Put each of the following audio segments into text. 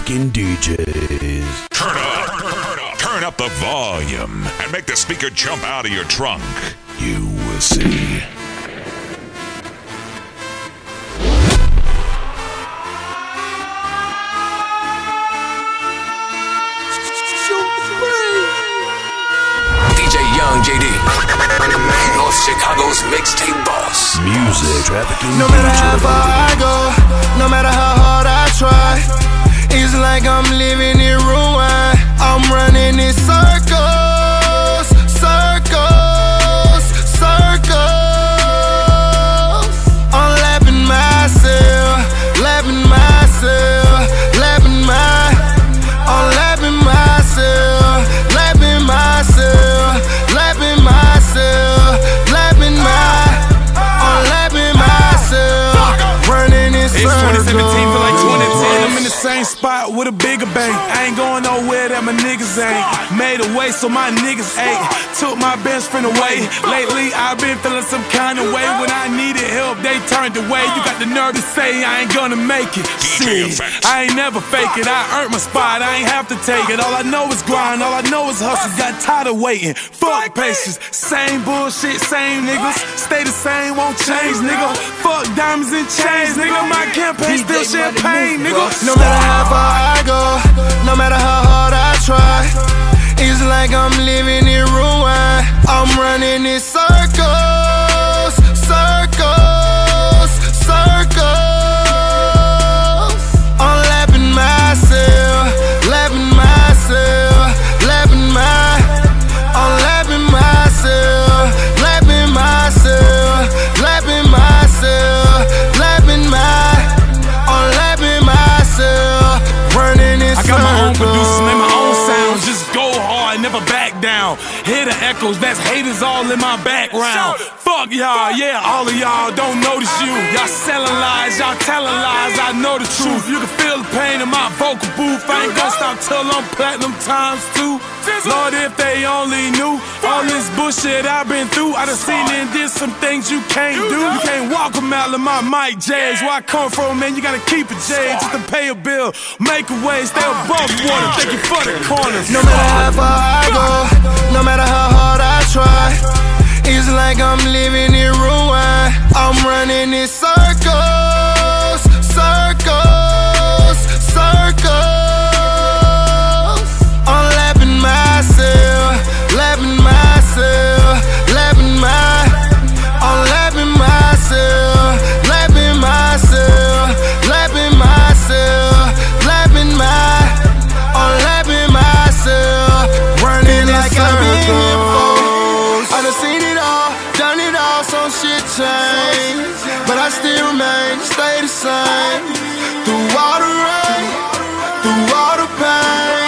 Trafficking DJs. Turn up the volume and make the speaker jump out of your trunk. You will see. DJ Young JD, North Chicago's mixtape boss. Music trafficking. No matter how far I go, no matter how hard I try, it's like I'm living in ruin. I'm running in circles, circles, circles. I'm lapping myself, lapping myself, lapping my. I'm lapping myself, lapping myself, lapping myself, lapping my. I'm lapping myself, running in circles. It's 2017, feel like 2010. I'm in the same spot with a bigger bank. I ain't going nowhere that my niggas ain't. Made a way so my niggas ate. Took my best friend away. Lately I've been feeling some kind of way. When I needed help, they turned away. You got the nerve to say I ain't gonna make it. Shit, I ain't never fake it. I earned my spot, I ain't have to take it. All I know is grind, all I know is hustle. Got tired of waiting. Fuck patience. Same bullshit, same niggas. Stay the same, won't change, nigga. Fuck diamonds and chains, nigga. My campaign still champagne, nigga. No matter how far I go, no matter how hard I try, it's like I'm living in ruin. I'm running in circles, circles, circles. I'm lapping myself, lapping myself, lapping my. I'm lapping myself, lapping myself, lapping myself, lapping my. I'm lapping myself, running in circles. I got my own producers, make my own sounds. Just go hard, never back down. Hear the echoes, that's haters all in my background. Fuck y'all, yeah, all of y'all don't notice you. Y'all selling lies, y'all telling lies, I know the truth. You can feel the pain in my vocal booth. I ain't gonna stop till I'm platinum ×2. Lord, if they only knew all this bullshit I've been through. I done seen and did some things you can't do. You can't walk a mile in my mic J's. Where I come from, man, you gotta keep it J just to pay a bill. Make a way, stay above water, thank you for the corners. No matter how far I go, no matter how hard I try, it's like I'm living in ruin. I'm running in circles, circles, circles. I'm lapping myself, lapping myself, lapping my. I'm lapping myself, lapping myself, lapping myself, lapping my. I'm lapping myself, running like I've been here before. I done seen it all, done it all, some shit changed, but I still remain, stay the same. Through all the rain, through all the pain,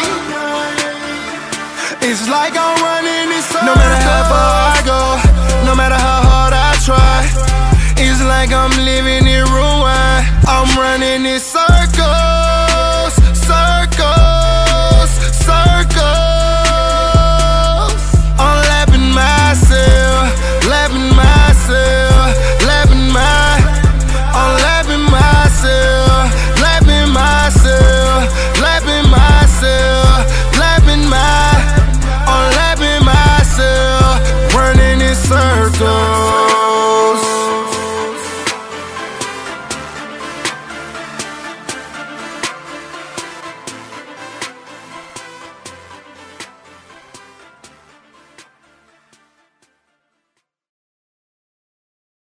it's like I'm running in circles. No matter how far I go, no matter how hard I try, it's like I'm living in ruin. I'm running in circles.